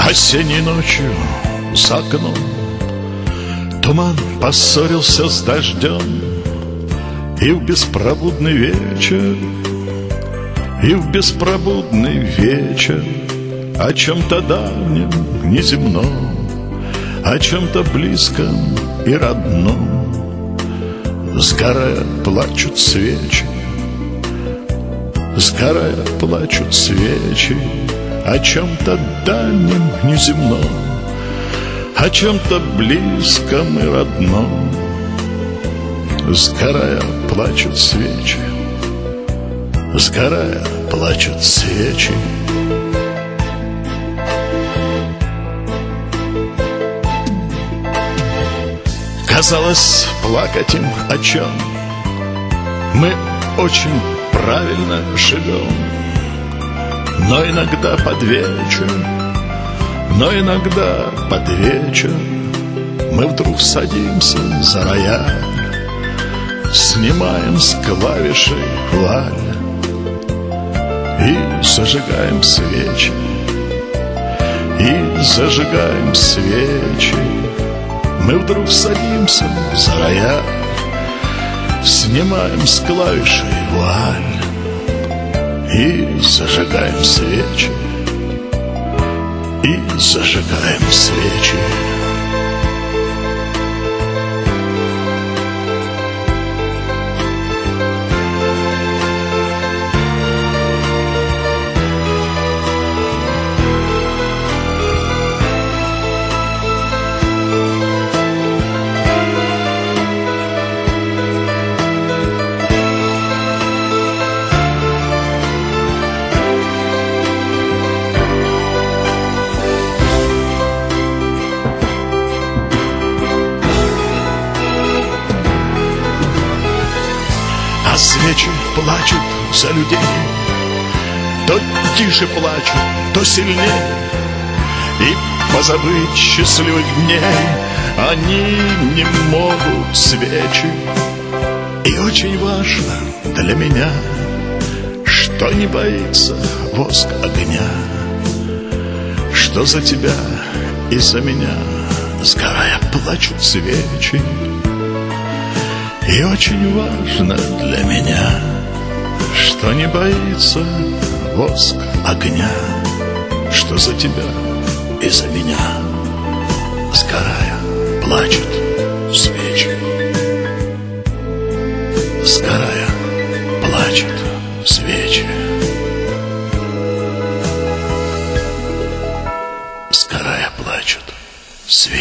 Осенней ночью за окном туман поссорился с дождем, и в беспробудный вечер, и в беспробудный вечер о чем-то давнем, неземном, о чем-то близком и родном сгорая плачут свечи, сгорая плачут свечи о чем-то дальнем, неземном, о чем-то близком и родном. Сгорая плачут свечи, сгорая плачут свечи. Казалось, плакать им о чем? Мы очень правильно живем. Но иногда под вечер, но иногда под вечер мы вдруг садимся за рояль, снимаем с клавишей вуаль и зажигаем свечи, и зажигаем свечи. Мы вдруг садимся за рояль, снимаем с клавишей вуаль и зажигаем свечи, и зажигаем свечи. А свечи плачут за людей, то тише плачут, то сильнее, и позабыть счастливых дней они не могут, свечи. И очень важно для меня, что не боится воск огня, что за тебя и за меня сгорая плачут свечи. И очень важно для меня, что не боится воск огня, что за тебя и за меня сгорая плачут свечи, сгорая плачут свечи, сгорая плачут свечи.